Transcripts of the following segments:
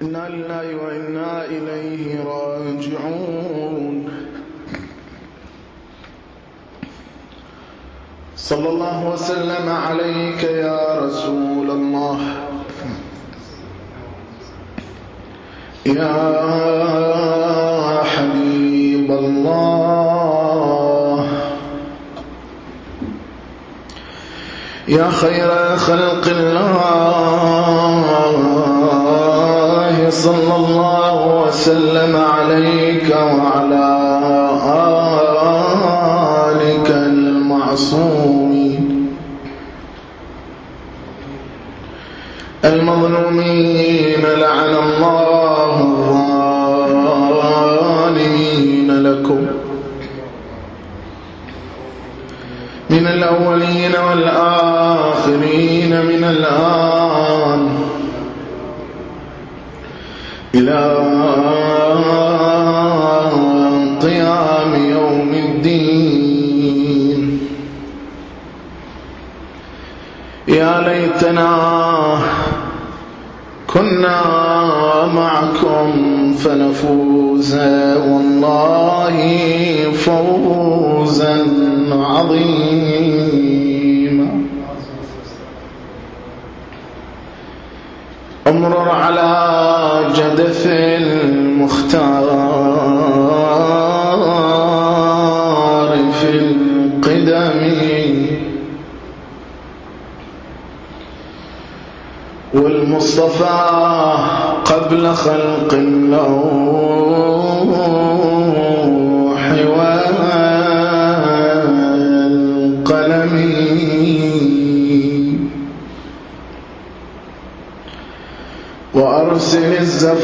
إنا لله وإنا إليه راجعون. صلى الله وسلم عليك يا رسول الله، يا حبيب الله، يا خير خلق الله، صلى الله وسلم عليك وعلى آلك المعصومين المظلومين. لعن الله الظالمين لكم من الأولين والآخرين، من الآن إلى قيام يوم الدين. يا ليتنا كنا معكم فنفوز والله فوزا عظيما. امرر على جدث المختار في القدم، والمصطفى قبل خلق اللوح والقلم، وأرسل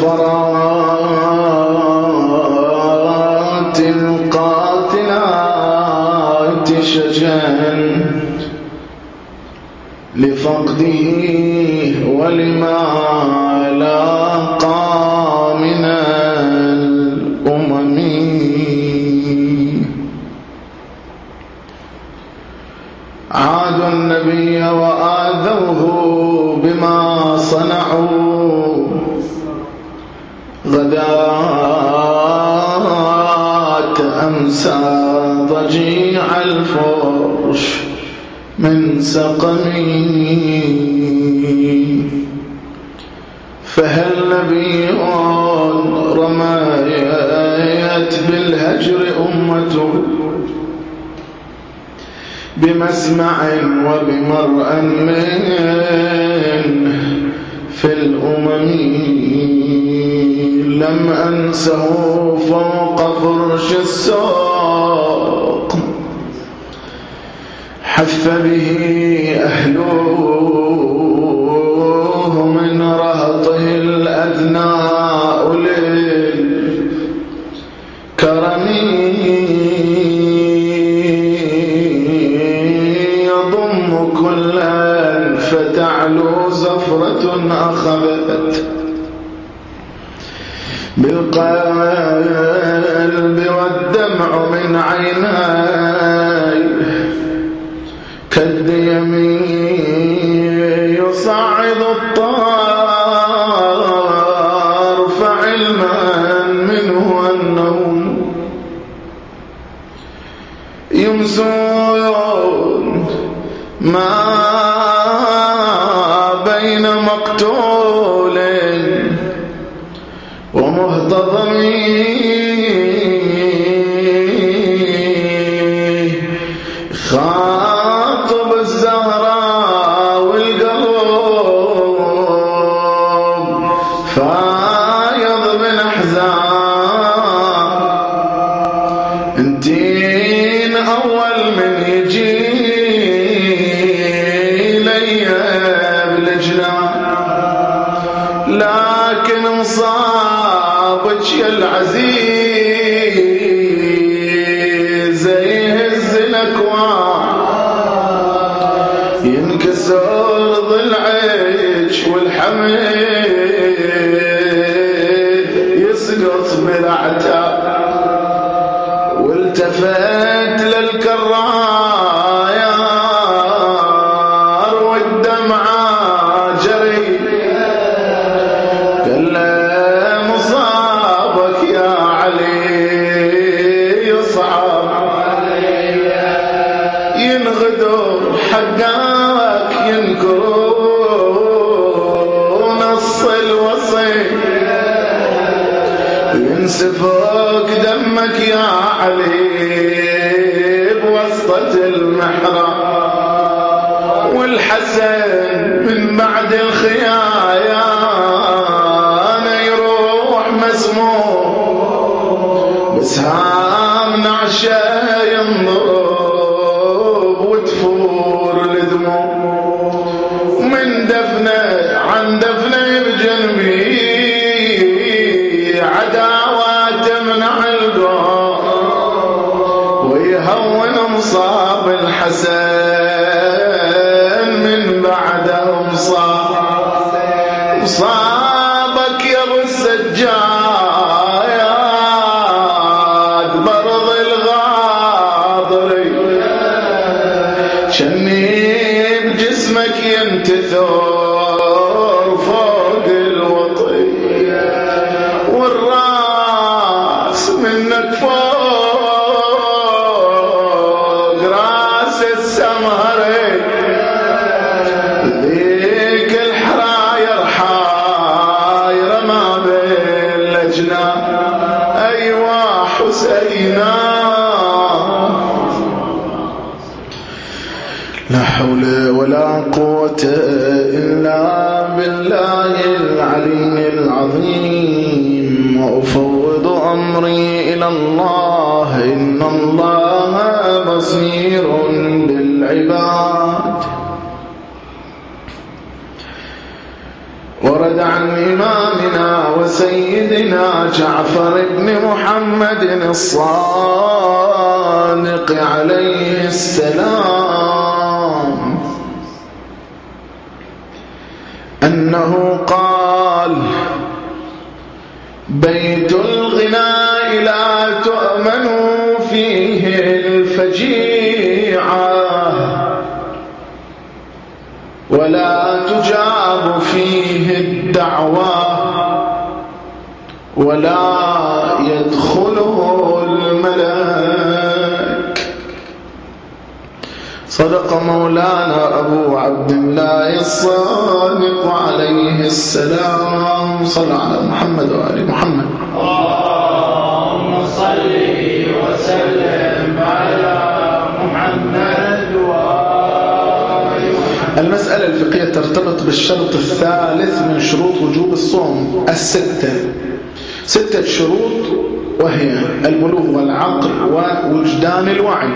الزفرات القاتلات شجاً لفقده ولما لاقى من الأمم. عادوا النبي وآذوه بما صنعوا، غداة أمسى ضجيع الفرش من سقمي. فهل نبي رميت بالهجر أمته بمسمع وبمرأ منه في الأمم. لم أنسه فوق فرش السوق، حث به أهله من رهطه الأذناء للكرم. يضم كلا فتعلو زفرة أخذت بالقلب والدمع من عيناي، كالديم يصعد الطار، فعلما منه أنهم يمسون ما بين مقتول ومهتضم. خاطب الزهراء والقلوب فايض من أحزان. انتين أول من يجي لي بالجنان، لكن مصابك يا العزيز يهز الأكوان، ينكسر ضلعك والحمل يسقط بالعتاب. والتفت للكرايار والدمعة جري، قال له من غدر حقك ينكرون نص الوصي ينسفك دمك يا علي بوسطة المحراب والحسن من بعد الخيانة يروح مسموم بسهام نعشة ينضرب وتفور الدموع من دفنه عن دفنه بجنبي عداوة تمنع القوم ويهون مصاب الحسن من بعده مصابك يا ابو السجاد برض الغاضري شني بجسمك ينتثر فوق الوطي والراس منك فوق راس السمري ذيك الحراير حايرة ما بين الأجناب أيوا حسينا لا حول ولا قوة إلا بالله العلي العظيم وأفوض أمري إلى الله إن الله بصير بالعباد. ورد عن إمامنا وسيدنا جعفر بن محمد الصادق عليه السلام أنه قال بيت الغناء لا تؤمن فيه الفجيعة ولا تجاب فيه الدعوة ولا يدخله الملك. صدق مولانا أبو عبد الله الصادق عليه السلام. صل على محمد وآل محمد. اللهم صل وسلم على محمد وآل محمد. المسألة الفقهية ترتبط بالشرط الثالث من شروط وجوب الصوم ستة شروط، وهي البلوغ والعقل ووجدان الوعي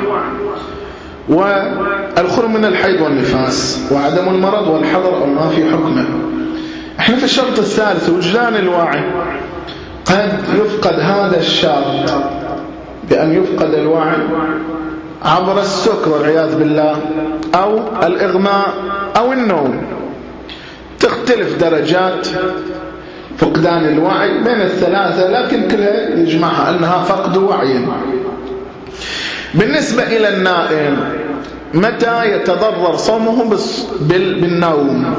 والخروج من الحيض والنفاس وعدم المرض والحضر أو ما في حكمه. احنا في الشرط الثالث وجدان الوعي، قد يفقد هذا الشرط بأن يفقد الوعي عبر السكر والعياذ بالله أو الإغماء أو النوم. تختلف درجات فقدان الوعي بين الثلاثة، لكن كلها يجمعها أنها فقد وعي. بالنسبة إلى النائم، متى يتضرر صومه بالنوم؟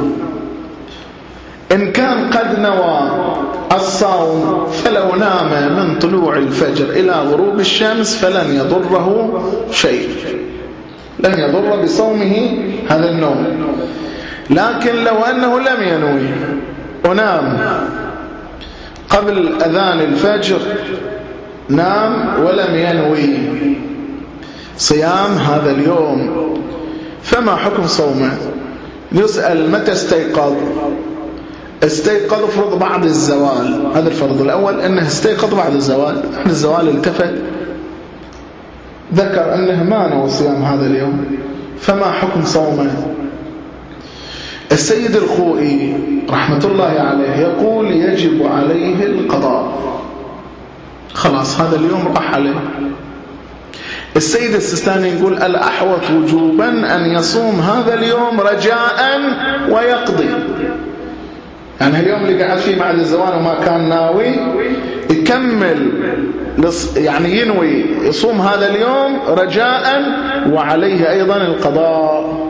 إن كان قد نوى الصوم فلو نام من طلوع الفجر إلى غروب الشمس فلن يضره شيء، لن يضر بصومه هذا النوم. لكن لو أنه لم ينوي ونام قبل أذان الفجر، نام ولم ينوي صيام هذا اليوم، فما حكم صومه؟ يسأل متى استيقظ؟ استيقظ فرض بعد الزوال، هذا الفرض الأول، أنه استيقظ بعد الزوال. بعد الزوال التفت ذكر أنه ما نوى صيام هذا اليوم، فما حكم صومه؟ السيد الخوئي رحمة الله عليه يقول يجب عليه القضاء، خلاص هذا اليوم راح عليه. السيد السيستاني يقول الأحوط وجوبا أن يصوم هذا اليوم رجاء ويقضي، يعني اليوم اللي قاعد فيه بعد الزوال وما كان ناوي يكمل، يعني ينوي يصوم هذا اليوم رجاء وعليه أيضا القضاء.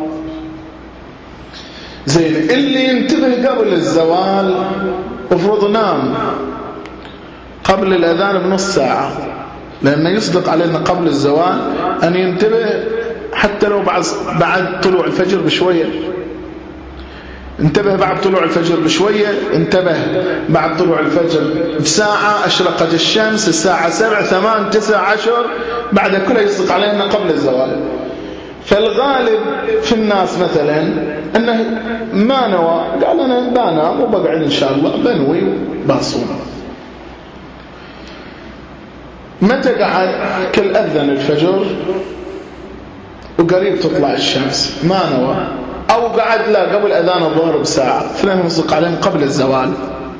زين، اللي ينتبه قبل الزوال افرض نام قبل الأذان بنص ساعة، لأنه يصدق علينا قبل الزوال أن ينتبه حتى لو بعد طلوع الفجر بشوية. انتبه بعد طلوع الفجر بشوية، انتبه بعد طلوع الفجر بساعة أشرقت الشمس، الساعة 7 8 9 10، بعد كلها يصدق علينا قبل الزوال. فالغالب في الناس مثلا أنه ما نوى، قال أنا بنام وبقعد إن شاء الله بنوي وبصوم. متى قعد؟ كل أذن الفجر وقريب تطلع الشمس ما نوى، أو قعد لا قبل أذان الظهر بساعة، فلان يصدق عليهم قبل الزوال.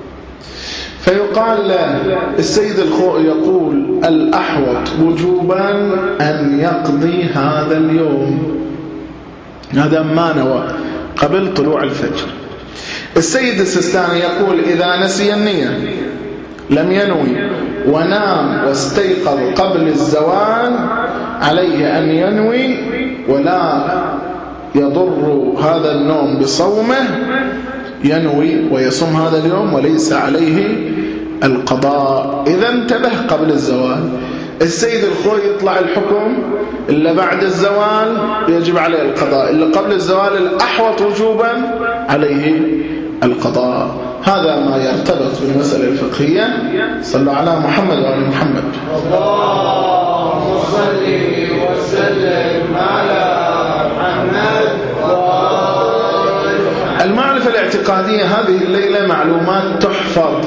فيقال السيد الخوئي يقول الأحوط وجوبا أن يقضي هذا اليوم هذا ما نوى قبل طلوع الفجر. السيد السيستاني يقول إذا نسي النية لم ينوي ونام واستيقظ قبل الزوال عليه أن ينوي، ولا يضر هذا النوم بصومه، ينوي ويصوم هذا اليوم وليس عليه القضاء إذا انتبه قبل الزوال. السيد الخوئي يطلع الحكم إلا بعد الزوال يجب عليه القضاء، إلا قبل الزوال الأحوط وجوبا عليه القضاء. هذا ما يرتبط بالمسألة الفقهية. صلوا على محمد وعلى محمد. اللهم صل وسلم على محمد. المعرفة الاعتقادية هذه الليلة معلومات تحفظ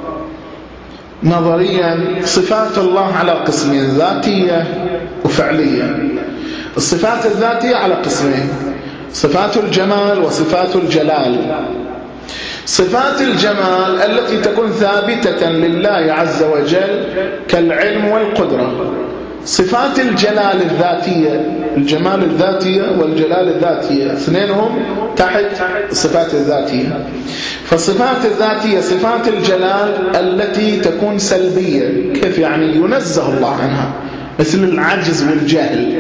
نظريا. صفات الله على قسمين، ذاتية وفعلية. الصفات الذاتية على قسمين، صفات الجمال وصفات الجلال. صفات الجمال التي تكون ثابتة لله عز وجل كالعلم والقدرة. صفات الجلال الذاتية، الجمال الذاتية والجلال الذاتية اثنينهم تحت الصفات الذاتية. فالصفات الذاتية صفات الجلال التي تكون سلبية، كيف يعني؟ ينزه الله عنها، مثل العجز والجهل.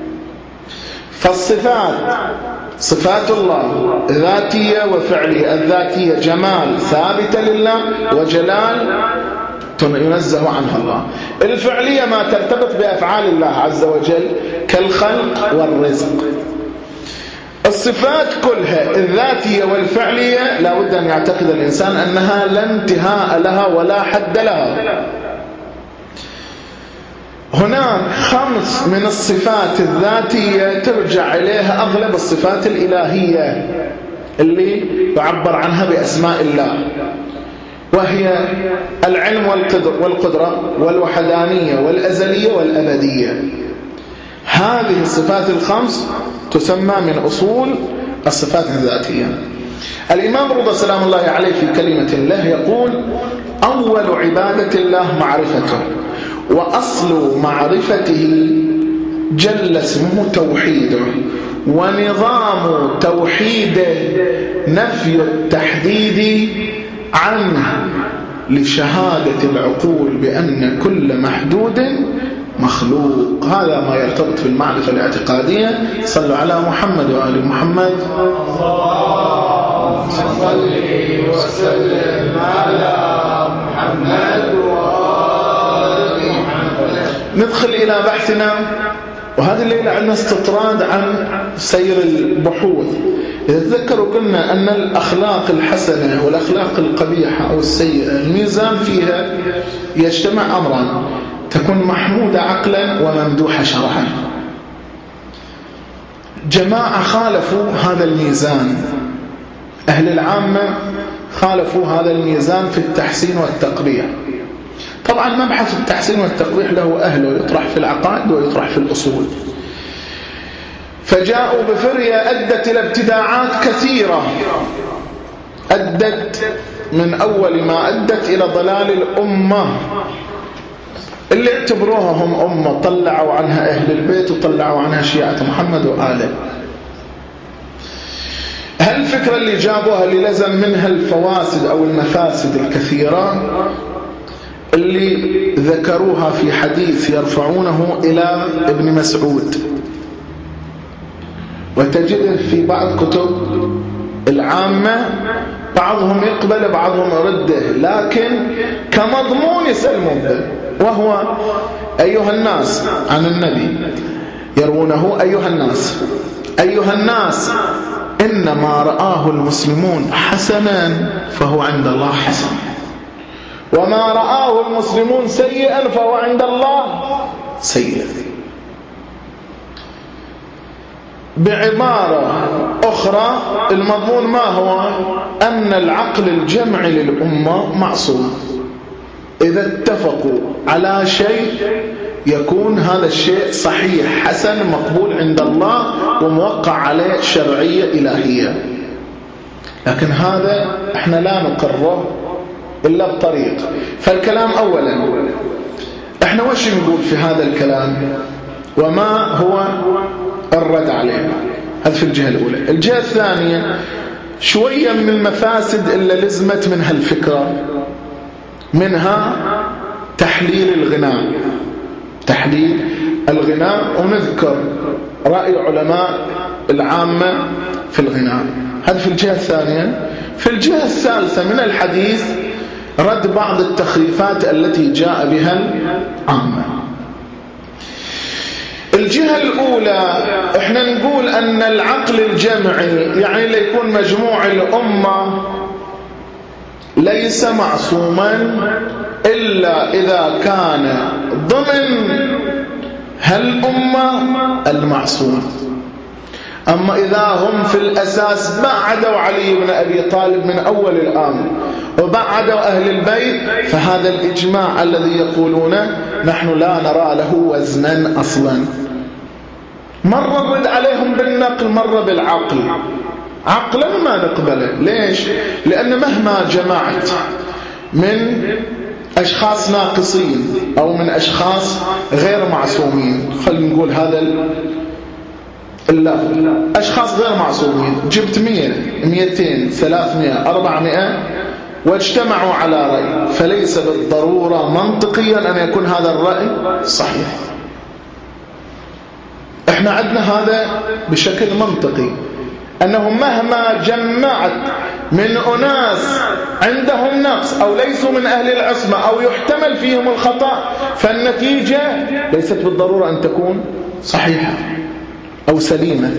فالصفات صفات الله ذاتية وفعلية. الذاتية جمال ثابتة لله وجلال ينزه عنها الله. الفعلية ما ترتبط بأفعال الله عز وجل كالخلق والرزق. الصفات كلها الذاتية والفعلية لا بد أن يعتقد الإنسان أنها لا انتهاء لها ولا حد لها. هناك 5 من الصفات الذاتية ترجع إليها أغلب الصفات الإلهية اللي يعبر عنها بأسماء الله، وهي العلم والقدرة والوحدانية والأزلية والأبدية. هذه الصفات ال5 تسمى من أصول الصفات الذاتية. الإمام رضا سلام الله عليه في كلمة الله يقول أول عبادة الله معرفته، وأصل معرفته جل اسمه توحيده، ونظام توحيده نفي التحديد عنه لشهادة العقول بأن كل محدود مخلوق. هذا ما يرتبط بالمعرفة الاعتقادية. صلوا على محمد وآل محمد. اللهم صل وسلم على محمد وآل محمد. ندخل إلى بحثنا، وهذه الليلة عندنا استطراد عن سير البحوث. إذا تذكروا قلنا أن الأخلاق الحسنة والأخلاق القبيحة أو السيئة الميزان فيها يجتمع أمران، تكون محمودة عقلا وممدوحة شرعا. جماعة خالفوا هذا الميزان، أهل العامة خالفوا هذا الميزان في التحسين والتقبيح. طبعا مبحث التحسين والتقبيح له أهله، يطرح في العقائد ويطرح في الأصول. فجاءوا بفرية أدت إلى ابتداعات كثيرة، أدت من أول ما أدت إلى ضلال الأمة اللي اعتبروها هم أمة، طلعوا عنها أهل البيت وطلعوا عنها شيعة محمد وآله. هالفكرة اللي جابوها اللي لزم منها الفواسد أو المفاسد الكثيرة اللي ذكروها في حديث يرفعونه إلى ابن مسعود، وتجده في بعض كتب العامة بعضهم يقبل بعضهم يرده، لكن كمضمون يسلمون به، وهو أيها الناس عن النبي يروونه أيها الناس إنما رآه المسلمون حسنا فهو عند الله حسن، وما رآه المسلمون سيئا فهو عند الله سيء. بعبارة أخرى المضمون ما هو؟ أن العقل الجمعي للأمة معصوم، إذا اتفقوا على شيء يكون هذا الشيء صحيح حسن مقبول عند الله وموقع عليه شرعية إلهية. لكن هذا احنا لا نقره إلا بطريق. فالكلام أولا احنا وش نقول في هذا الكلام وما هو الرد عليه؟ هذا في الجهة الأولى. الجهة الثانية شوية من المفاسد اللي لزمت من هالفكرة، منها تحليل الغناء ونذكر رأي علماء العامة في الغناء. هذا في الجهة الثانية. في الجهة الثالثة من الحديث رد بعض التخريفات التي جاء بها العامة. الجهة الأولى احنا نقول أن العقل الجمعي يعني ليكون مجموع الأمة ليس معصوما إلا إذا كان ضمن هالأمة المعصوم. أما إذا هم في الأساس بعدوا علي بن أبي طالب من أول الأمر وبعدوا أهل البيت، فهذا الإجماع الذي يقولونه نحن لا نرى له وزنا أصلا. مرة نرد عليهم بالنقل مرة بالعقل. عقلا ما نقبله. ليش؟ لأن مهما جمعت من أشخاص ناقصين أو من أشخاص غير معصومين، خلينا نقول هذا أشخاص غير معصومين، جبت 100 200 300 400 واجتمعوا على رأي، فليس بالضرورة منطقيا أن يكون هذا الرأي صحيح. احنا عندنا هذا بشكل منطقي، أنه مهما جمعت من أناس عندهم نقص أو ليسوا من أهل العصمة أو يحتمل فيهم الخطأ، فالنتيجة ليست بالضرورة أن تكون صحيحة أو سليمة.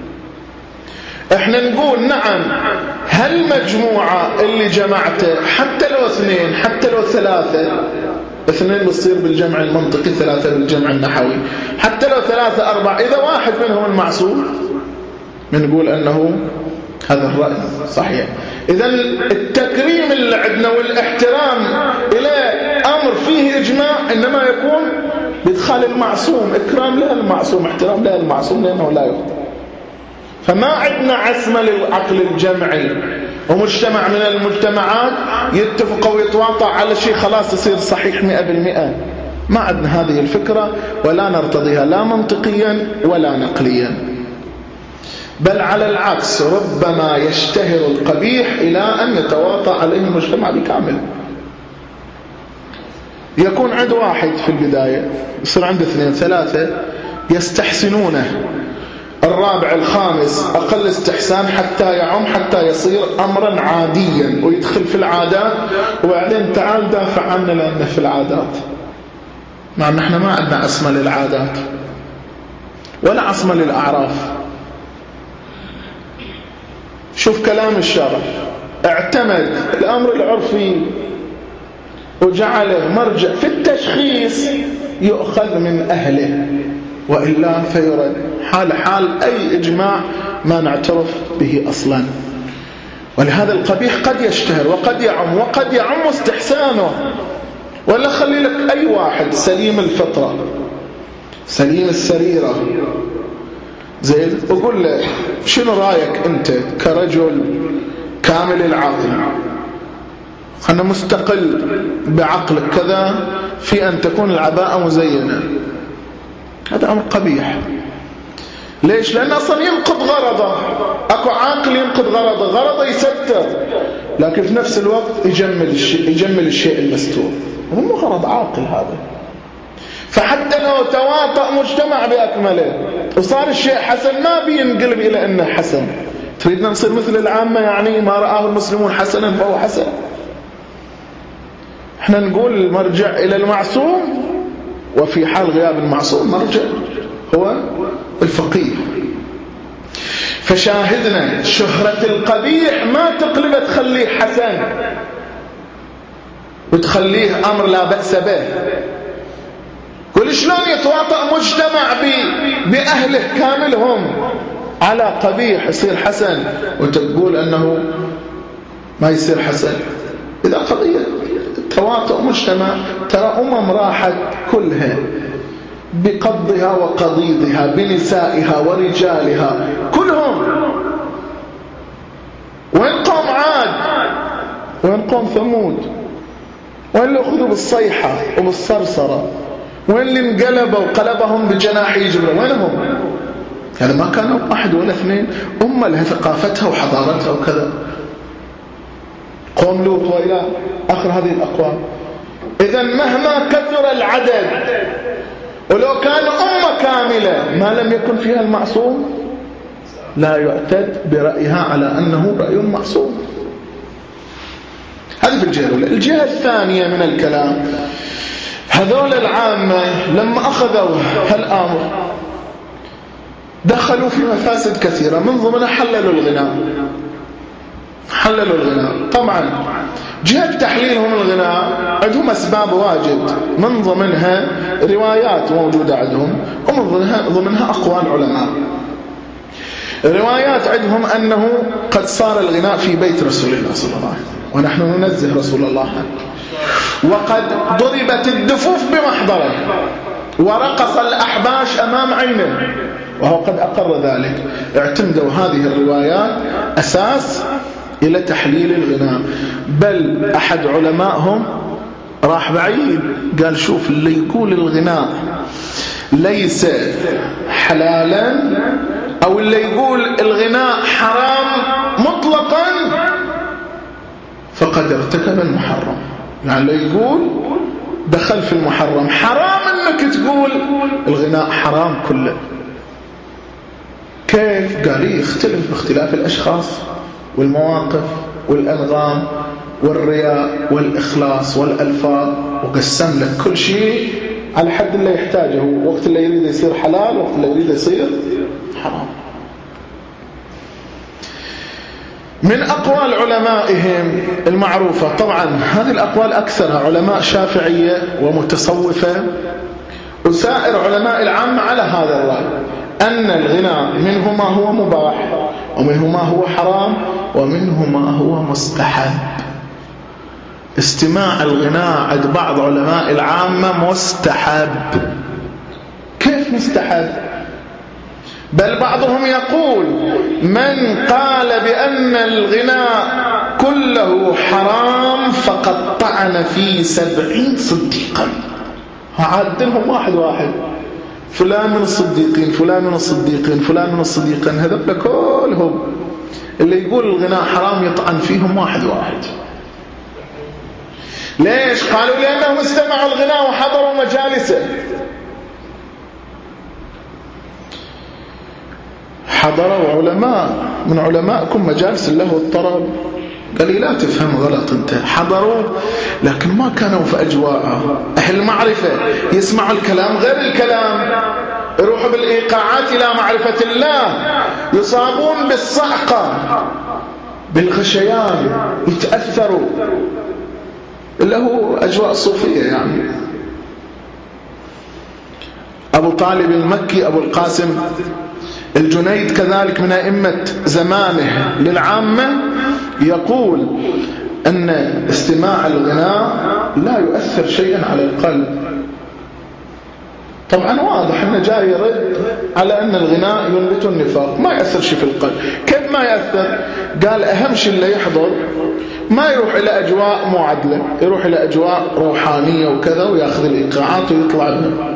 احنا نقول نعم هالمجموعة اللي جمعته حتى لو 2 حتى لو 3 2 بتصير بالجمع المنطقي 3 بالجمع النحوي، حتى لو 3 4 إذا واحد منهم المعصوم بنقول أنه هذا الرأي صحيح. إذا التكريم اللي عندنا والاحترام إلى أمر فيه إجماع إنما يكون بإدخال المعصوم، إكرام له المعصوم، احترام له المعصوم لأنه لا يخطئ. فما عندنا عصمة للعقل الجمعي ومجتمع من المجتمعات يتفقوا ويتواطع على شيء خلاص يصير صحيح 100%. ما عندنا هذه الفكرة ولا نرتضيها لا منطقيا ولا نقليا، بل على العكس ربما يشتهر القبيح إلى أن يتواطأ عليه المجتمع بكامل. يكون عند واحد في البداية يصير عنده 2 3 يستحسنونه، الرابع الخامس أقل استحسان حتى يعم حتى يصير أمرا عاديا ويدخل في العادات، وبعدين تعال دافع عنه لأنه في العادات، مع أن احنا ما عندنا عصمة للعادات ولا عصمة للأعراف. شوف كلام الشرع، اعتمد الأمر العرفي وجعله مرجع في التشخيص يؤخذ من أهله، وإلا فيرد حال أي إجماع ما نعترف به أصلا. ولهذا القبيح قد يشتهر وقد يعم استحسانه. ولا خلي لك أي واحد سليم الفطرة سليم السريرة زين وقول له شنو رأيك أنت كرجل كامل العقل، أنا مستقل بعقلك كذا في أن تكون العباءة مزينة، هذا أمر قبيح. ليش؟ لأن أصلا ينقض غرضه. أكو عاقل ينقض غرضه يستر، لكن في نفس الوقت يجمل الشيء المستور، مو غرض عاقل هذا. فحتى لو تواطأ مجتمع بأكمله وصار الشيء حسن ما بينقلب إلى أنه حسن. تريدنا نصير مثل العامة يعني ما رآه المسلمون حسنا فهو حسن؟ احنا نقول مرجع إلى المعصوم، وفي حال غياب المعصوم مرجع هو الفقيه. فشاهدنا شهرة القبيح ما تقلب تخليه حسن وتخليه أمر لا بأس به. كل شلون يتواطأ مجتمع بأهله كاملهم على قبيح يصير حسن وتقول أنه ما يصير حسن؟ إذا قضية تواطؤ مجتمع، ترى راحت كلها بقضها وقضيضها بنسائها ورجالها كلهم. وين قوم عاد؟ وين قوم ثمود؟ وين اللي أخذوا بالصيحة وبالصرصرة؟ وين اللي انقلبوا وقلبهم بجناحي جبرة؟ وينهم؟ هذا ما كانوا واحد ولا اثنين، أمة لها ثقافتها وحضارتها وكذا. قوم لوط وإلى آخر هذه الأقوام. إذن مهما كثر العدد ولو كان أمة كاملة ما لم يكن فيها المعصوم لا يعتد برأيها على أنه رأي معصوم. هذه في الجهة الأولى. الجهة الثانية من الكلام، هذول العامة لما أخذوا هالأمر دخلوا في مفاسد كثيرة، من ضمنها حللوا الغناء. طبعا جهة تحليلهم الغناء عندهم أسباب واجد، من ضمنها روايات موجودة عندهم، ومن ضمنها أقوال علماء. روايات عندهم أنه قد صار الغناء في بيت رسول الله صلى الله عليه وسلم ونحن ننزه رسول الله عنه، وقد ضربت الدفوف بمحضره ورقص الأحباش أمام عينه وهو قد أقر ذلك. اعتمدوا هذه الروايات أساس إلى تحليل الغناء. بل أحد علمائهم راح بعيد قال شوف اللي يقول الغناء ليس حلالا أو اللي يقول الغناء حرام مطلقا فقد ارتكب المحرم. يعني اللي يقول دخل في المحرم. حرام أنك تقول الغناء حرام كله. كيف؟ قال يختلف باختلاف الأشخاص والمواقف والأنغام والرياء والإخلاص والألفاظ، وقسم لك كل شيء على حد اللي يحتاجه، وقت اللي يريد يصير حلال وقت اللي يريد يصير حرام. من أقوال علمائهم المعروفة، طبعا هذه الأقوال أكثرها علماء شافعية ومتصوفة وسائر علماء العامة على هذا الرأي، أن الغناء منه ما هو مباح ومنه ما هو حرام ومنه ما هو مستحب. استماع الغناء عند بعض علماء العامة مستحب. كيف مستحب؟ بل بعضهم يقول من قال بأن الغناء كله حرام فقد طعن في 70 صديقا. هعدلهم واحد فلان من الصديقين فلان من الصديقين فلان من الصديقين، هذول كلهم اللي يقول الغناء حرام يطعن فيهم واحد. ليش؟ قالوا لأنهم استمعوا الغناء وحضروا مجالسه. حضروا علماء من علمائكم مجالس الله والطرب. قال لي لا تفهم غلط، انت حضروا لكن ما كانوا في أجواءه. أهل المعرفة يسمعوا الكلام غير الكلام، يروحوا بالإيقاعات إلى معرفة الله، يصابون بالصعقة بالغشيان، يتأثروا، اللي هو أجواء صوفية. يعني أبو طالب المكي أبو القاسم الجنيد كذلك من أئمة زمانه للعامة يقول أن استماع الغناء لا يؤثر شيئا على القلب. طبعا واضح أنه جاي يرد على أن الغناء ينبت النفاق، ما يأثر شيء في القلب. كيف ما يأثر؟ قال أهم شيء اللي يحضر ما يروح إلى أجواء معدلة، يروح إلى أجواء روحانية وكذا ويأخذ الإيقاعات ويطلع منها.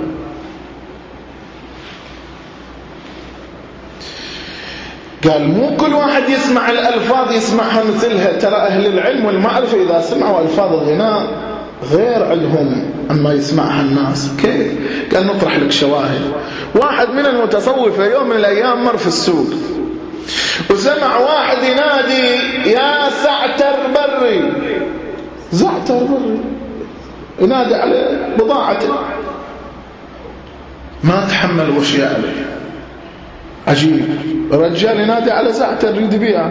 قال مو كل واحد يسمع الألفاظ يسمعها مثلها، ترى أهل العلم والمعرفة إذا سمعوا ألفاظ الغناء غير عندهم أما يسمعها الناس. كيف؟ قال نطرح لك شواهد. واحد من المتصوفة يوم من الأيام مر في السوق وسمع واحد ينادي يا زعتر بري، زعتر بري، ينادي على بضاعته. ما تحمل وش عليه. عجيب، الرجال ينادي على زعته يريد يبيعه.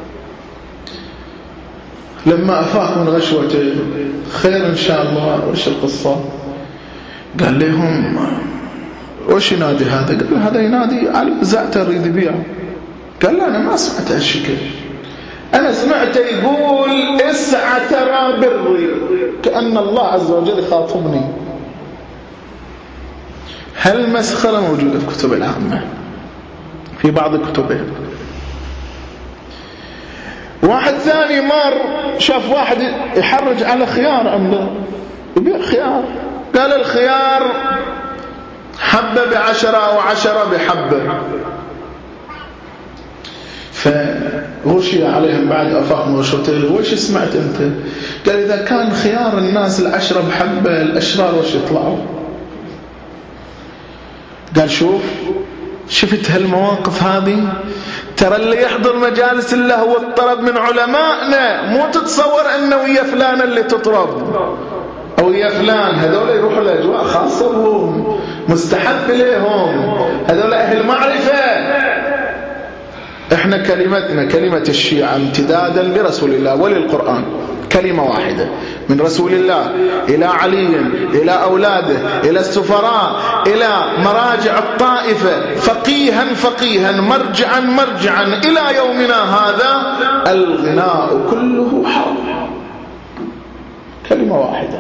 لما أفاق من غشوته خير إن شاء الله، وش القصة؟ قال لهم وش ينادي هذا؟ قال هذا ينادي على زعته يريد يبيعه. قال لا أنا ما سمعت هالشكل، أنا سمعت يقول اسعى ترى بري، كأن الله عز وجل يخاطبني. هالمسخرة موجودة في كتب العامة، في بعض كتبه. واحد ثاني مر شاف واحد يحرج على خيار عنده، يبيع خيار، قال الخيار حبة ب10 أو 10 بحبة. فغشي عليهم بعد أفاق مرشوته، وش سمعت أنت؟ قال إذا كان خيار الناس 10 بحبة، الأشرار وش يطلعوا؟ قال شفت هالمواقف هذه؟ ترى اللي يحضر مجالس اللهو والطرب من علمائنا مو تتصور انه ويا فلان اللي تطرب او ويا فلان، هذول يروحوا لاجواء خاصه بهم، مستحب لهم، هذول اهل معرفه. احنا كلمتنا كلمه الشيعة امتدادا لرسول الله وللقرآن، كلمة واحدة من رسول الله إلى علي، إلى أولاده، إلى السفراء، إلى مراجع الطائفة، فقيها مرجعا إلى يومنا هذا. الغناء كله حرام، كلمة واحدة.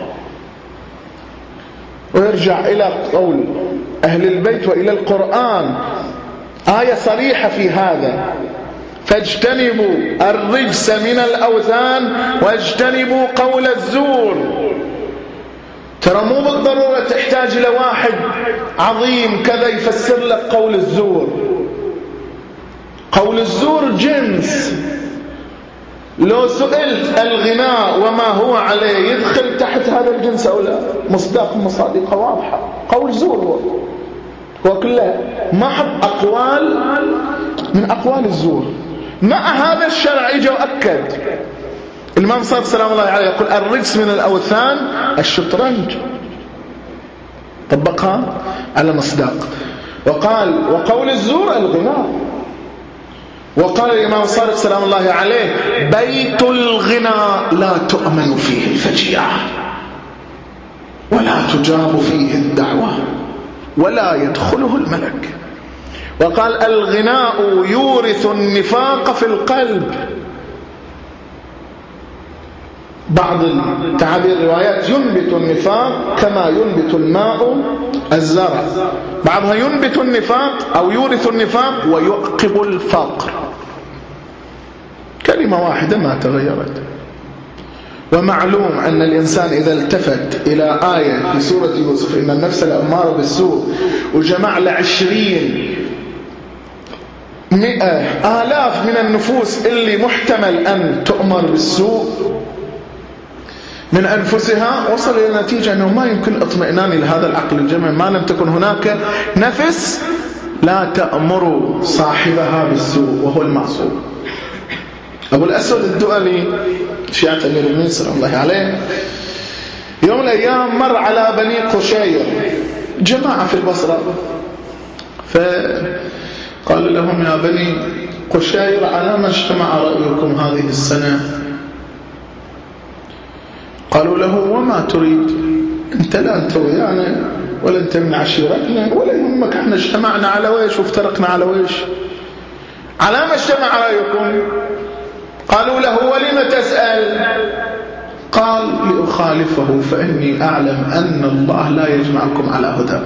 ويرجع إلى قول أهل البيت وإلى القرآن، آية صريحة في هذا: فاجتنبوا الرجس من الأوثان واجتنبوا قول الزور. ترى مو بالضرورة تحتاج إلى واحد عظيم كذا يفسر لك قول الزور. قول الزور جنس، لو سئلت الغناء وما هو عليه يدخل تحت هذا الجنس أو لا؟ مصداق مصادقة واضحة، قول زور هو كلها محض أقوال من أقوال الزور. مع هذا الشرع اجى وأكد. الإمام صادق سلام الله عليه يقول الرجس من الأوثان الشطرنج، طبقها على مصداق. وقال وقول الزور الغناء. وقال الإمام صادق سلام الله عليه بيت الغناء لا تؤمن فيه الفجيعة ولا تجاب فيه الدعوة ولا يدخله الملك. وقال الغناء يورث النفاق في القلب. بعض تعابير الروايات ينبت النفاق كما ينبت الماء الزرع، بعضها ينبت النفاق أو يورث النفاق ويعقب الفقر. كلمة واحدة ما تغيرت. ومعلوم أن الإنسان إذا التفت إلى آية في سورة يوسف إن النفس لأمارة بالسوء وجمع ل20 آلاف من النفوس اللي محتمل أن تؤمر بالسوء من أنفسها، وصل إلى نتيجة أنه ما يمكن اطمئنان لهذا العقل الجمعي ما لم تكن هناك نفس لا تأمر صاحبها بالسوء وهو المعصوم. أبو الأسود الدؤلي شيعة أمير المؤمنين سلام الله عليه يوم من الأيام مر على بني قشير، جماعة في البصرة، فقال لهم يا بني قشير على ما اجتمع رأيكم هذه السنة؟ قالوا له وما تريد؟ انت لا انت ويانا ولا انت من عشيرتنا ولا يهمك احنا اجتمعنا على ويش وافترقنا على ويش، على ما اجتمع رأيكم؟ قالوا له ولم تسأل؟ قال لأخالفه فإني أعلم أن الله لا يجمعكم على هدى.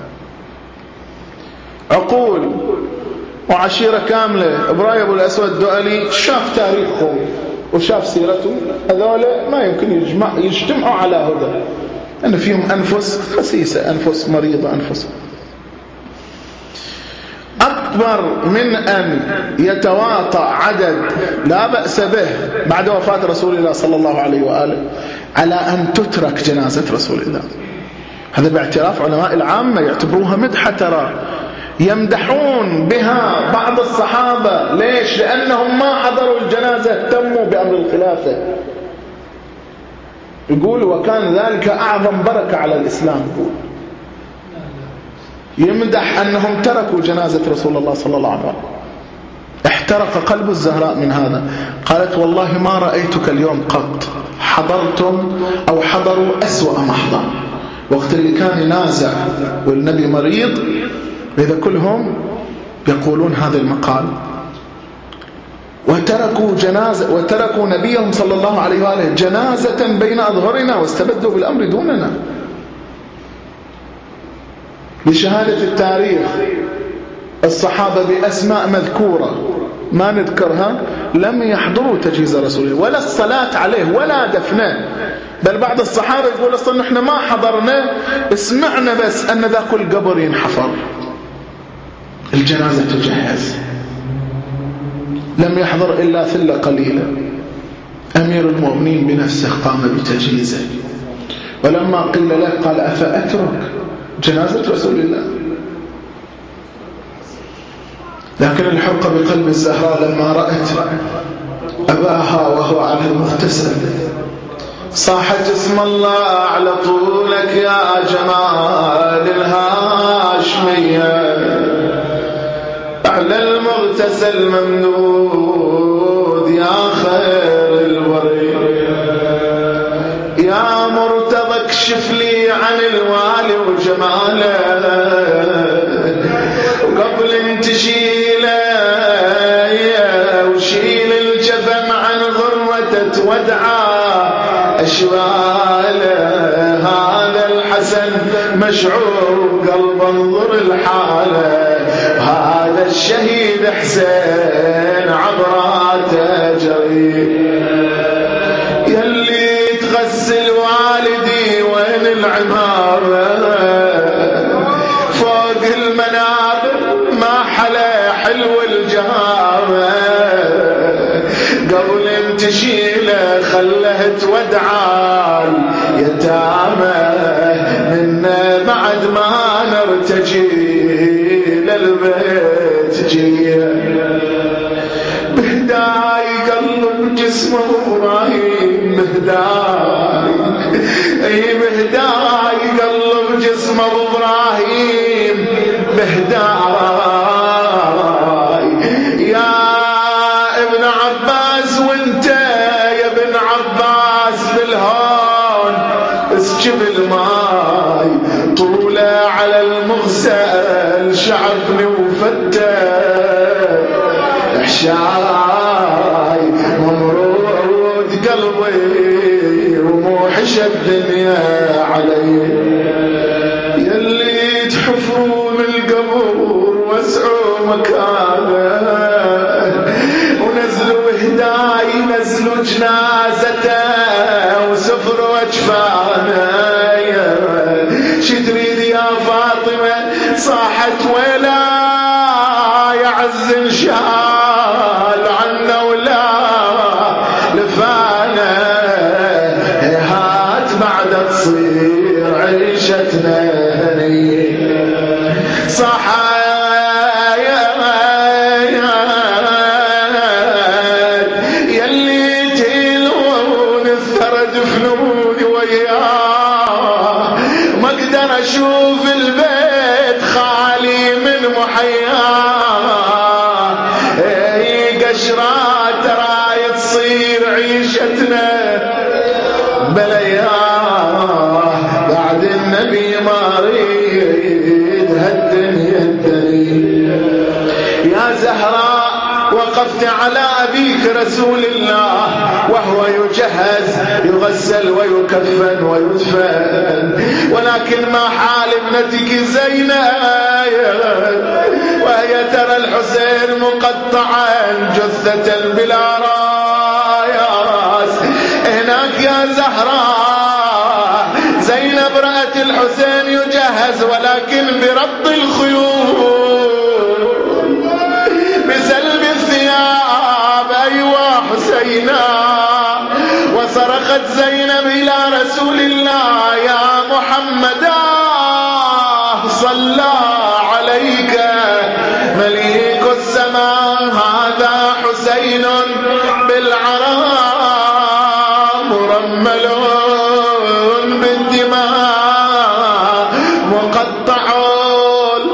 عقول وعشيرة كاملة. إبراهيم أبو الأسود الدؤلي شاف تاريخهم وشاف سيرته، هذول ما يمكن يجتمعوا على هدى، أن فيهم أنفس خسيسة، أنفس مريضة، أنفس أكبر من أن يتواطأ عدد لا بأس به بعد وفاة رسول الله صلى الله عليه وآله على أن تترك جنازة رسول الله. هذا باعتراف علماء العامة، يعتبروها مدحة، ترى يمدحون بها بعض الصحابة. ليش؟ لأنهم ما حضروا الجنازة، اهتموا بأمر الخلافة. يقول وكان ذلك أعظم بركة على الإسلام. يمدح أنهم تركوا جنازة رسول الله صلى الله عليه وسلم. احترق قلب الزهراء من هذا. قالت والله ما رأيتك اليوم قط حضرتم أو حضروا أسوأ محضر. وقت اللي كان ينازع والنبي مريض، إذا كلهم يقولون هذا المقال. وتركوا نبيهم صلى الله عليه وآله جنازة بين أظهرنا واستبدوا بالأمر دوننا. بشهادة التاريخ الصحابة بأسماء مذكورة ما نذكرها لم يحضروا تجهيز رسول الله ولا الصلاة عليه ولا دفنه. بل بعض الصحابة يقول أصلا نحن ما حضرنا، اسمعنا بس أن ذاك القبر ينحفر، الجنازة تجهز. لم يحضر إلا ثلة قليلة. أمير المؤمنين بنفسه قام بتجهيزه، ولما قيل له قال أفأترك جنازة رسول الله؟ لكن الحق بقلب الزهراء لما رأت أباها وهو على المغتسل صاحت اسم الله أعلى طولك يا جمال الهاشمية، أعلى المغتسل ممدود يا خير البرية، يا مرتضى اكشف لي عن الوالي وجماله وقبل تشيله وشيل الجفن عن غرة تودعه أشواله. هذا الحسن مشعور قلب انظر الحالة، هذا الشهيد حسين عبراته جري. يلي تغسل والدي وين العمارة فوق المنابر ما حلا حلو الجهارة، قبل تشيله خله تودعال يتامى منا بعد ما نرتجي للبيت جيه. بهداي قلب جسمه ابراهيم، بهداي اي بهداي قلب جسمه ابراهيم، بهداي يا ابن عباس وانت يا ابن عباس بالهون اسكب الماي طوله على المغسل شعبني وفتح حشاي ممرود قلبي وموحش الدنيا علي. يلي تحفرون القبر واسعوا مكانه ونزلوا هداي نزلوا جنازته وسفروا اجفانه. شي تريد يا فاطمه صاحت ولا يعز انشال عنا ولا لفانا، هات بعد تصير عيشتنا صح يلي تيلون الثرى دفنوني وياه، ما اقدر اشوف البيت خالي من محياه، قشرات تراي تصير عيشتنا بلياه، بعد النبي ما ريد هالدنيا الدنيا. يا زهراء وقفت على أبيك رسول الله وهو يجهز يغسل ويكفن ويدفن، ولكن ما حال ابنتك زينب وهي ترى الحسين مقطعا جثة بلا راس. هناك يا زهراء زينب رأت الحسين يجهز ولكن بربط الخيول بسلب الثياب. أيوة حسينا. وصرخت زينب إلى رسول الله يا محمد صلى عليك مليك السماء، هذا حسين بالعراء مرمل بالدماء مقطع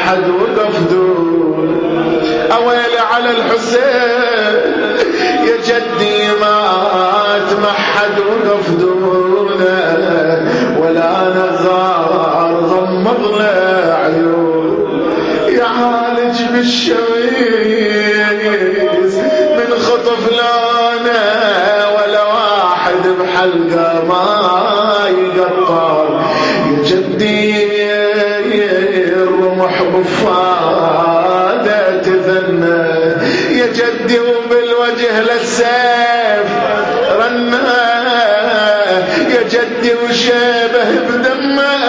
حد وقف دون. أويل على الحسين يا جدي مات ما حد وقف دونه، ولا نغار غمض له عيون، يعالج بالشويس من خطف لونه، ولا واحد بحلقه ما يقطر. يا جدي الرمح بفاده تذنى، يا جدي وبالوجه للسيف رنه، يا جدي وشيبه بدمه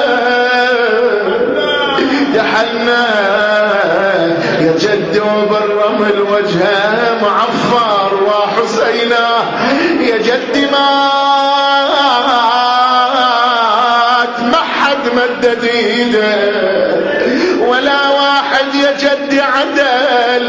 يحنى، يا جدي وبالرمل وجهه معفر وحسينه، يا جدي مات ما حد مدد ايده، ولا واحد يا جدي عدل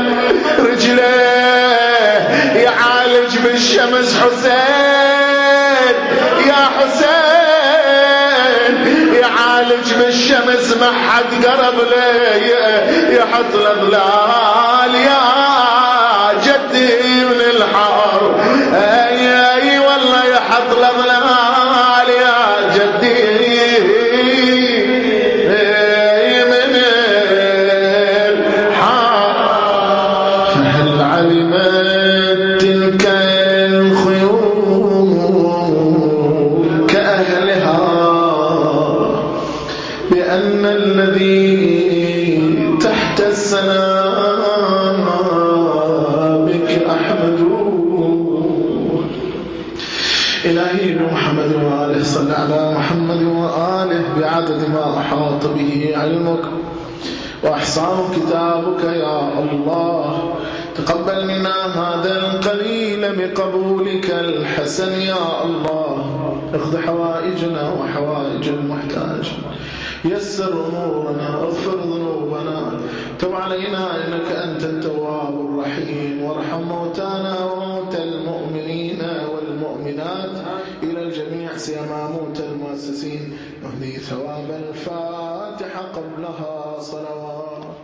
رجله، يعالج بالشمس حسين يا حسين، يعالج بالشمس ما حد قرب لي، يحط الاضلال يا جدي من الحار، اي والله يحط الاضلال يا جدي من الحار. فهل علمت تلك الخيول كأهلها بأن الذي تحت السنابك أحمد؟ إلهي بمحمد وآله صل على محمد وآله بعدد ما أحاط به علمك وأحصاه كتابك يا الله. تقبل منا هذا القليل بقبولك الحسن يا الله. اقض حوائجنا وحوائج المحتاج، يسر أمورنا، اغفر ذنوبنا، تب علينا إنك أنت التواب الرحيم، وارحم موتانا وموتى المؤمنين والمؤمنات إلى الجميع سيما موتى المؤسسين. نهدي ثواب الفاتحة قبلها صلوات.